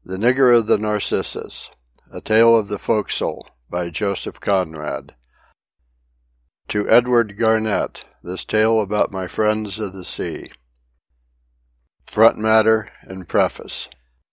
The Nigger of the Narcissus, A Tale of the Forecastle, by Joseph Conrad. To Edward Garnett, this tale about my friends of the sea. Front matter and preface.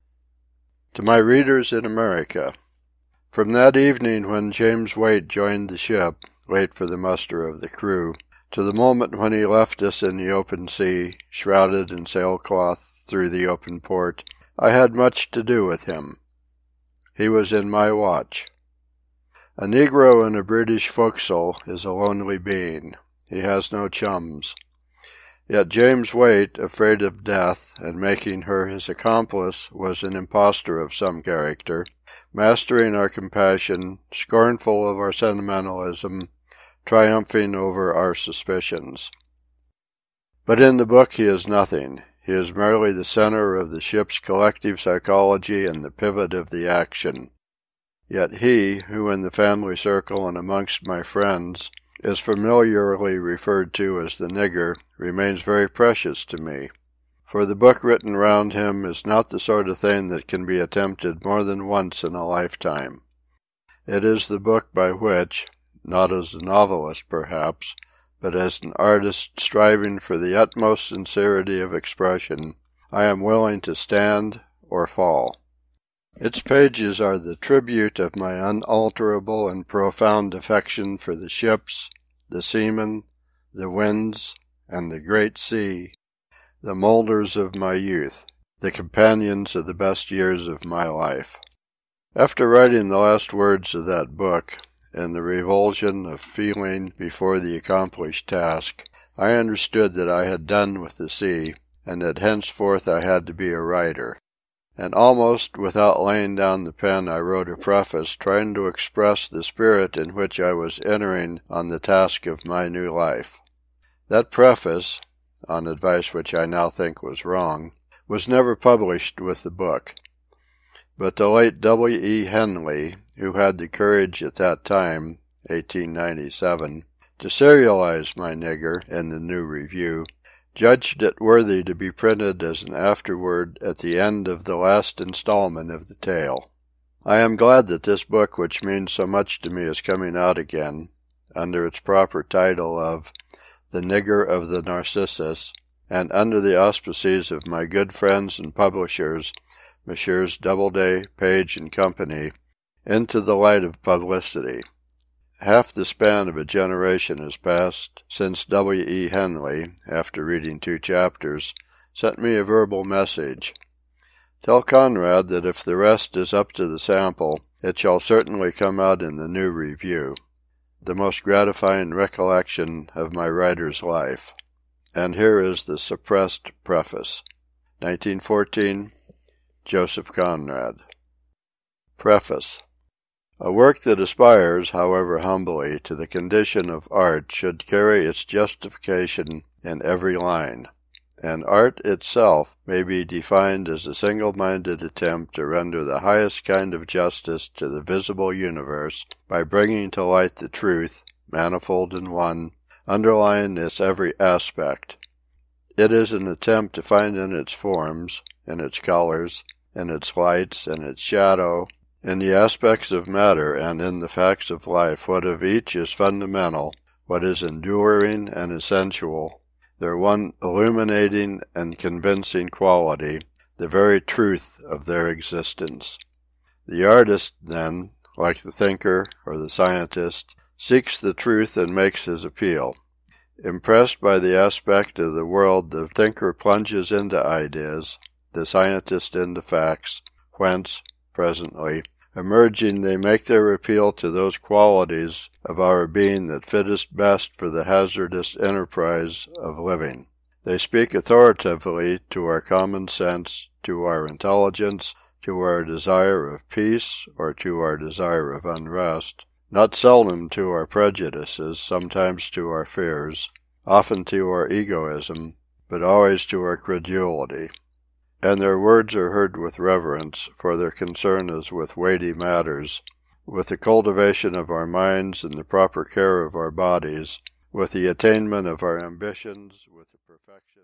To my readers in America. From that evening when James Waite joined the ship, late for the muster of the crew, to the moment when he left us in the open sea, shrouded in sailcloth through the open port, I had much to do with him. He was in my watch. A Negro in a British forecastle is a lonely being. He has no chums. Yet James Waite, afraid of death, and making her his accomplice, was an impostor of some character, mastering our compassion, scornful of our sentimentalism, triumphing over our suspicions. But in the book he is nothing. He is merely the center of the ship's collective psychology and the pivot of the action. Yet he, who in the family circle and amongst my friends is familiarly referred to as the nigger, remains very precious to me. For the book written round him is not the sort of thing that can be attempted more than once in a lifetime. It is the book by which, not as a novelist perhaps, but as an artist striving for the utmost sincerity of expression, I am willing to stand or fall. Its pages are the tribute of my unalterable and profound affection for the ships, the seamen, the winds, and the great sea, the moulders of my youth, the companions of the best years of my life. After writing the last words of that book, in the revulsion of feeling before the accomplished task, I understood that I had done with the sea, and that henceforth I had to be a writer. And almost without laying down the pen I wrote a preface trying to express the spirit in which I was entering on the task of my new life. That preface, on advice which I now think was wrong, was never published with the book. But the late W. E. Henley, who had the courage at that time, 1897, to serialize my nigger in the New Review, judged it worthy to be printed as an afterword at the end of the last installment of the tale. I am glad that this book which means so much to me is coming out again, under its proper title of The Nigger of the Narcissus, and under the auspices of my good friends and publishers, Messrs. Doubleday, Page & Company, into the light of publicity. Half the span of a generation has passed since W. E. Henley, after reading 2 chapters, sent me a verbal message. Tell Conrad that if the rest is up to the sample, it shall certainly come out in the New Review. The most gratifying recollection of my writer's life. And here is the suppressed preface. 1914, Joseph Conrad. Preface. A work that aspires, however humbly, to the condition of art should carry its justification in every line, and art itself may be defined as a single-minded attempt to render the highest kind of justice to the visible universe by bringing to light the truth, manifold and one, underlying its every aspect. It is an attempt to find in its forms, in its colors, in its lights, in its shadow, in the aspects of matter and in the facts of life what of each is fundamental, what is enduring and essential, their one illuminating and convincing quality, the very truth of their existence. The artist, then, like the thinker or the scientist, seeks the truth and makes his appeal. Impressed by the aspect of the world, the thinker plunges into ideas, the scientist into facts, whence, presently, emerging, they make their appeal to those qualities of our being that fit us best for the hazardous enterprise of living. They speak authoritatively to our common sense, to our intelligence, to our desire of peace or to our desire of unrest, not seldom to our prejudices, sometimes to our fears, often to our egoism, but always to our credulity. And their words are heard with reverence, for their concern is with weighty matters, with the cultivation of our minds and the proper care of our bodies, with the attainment of our ambitions, with the perfection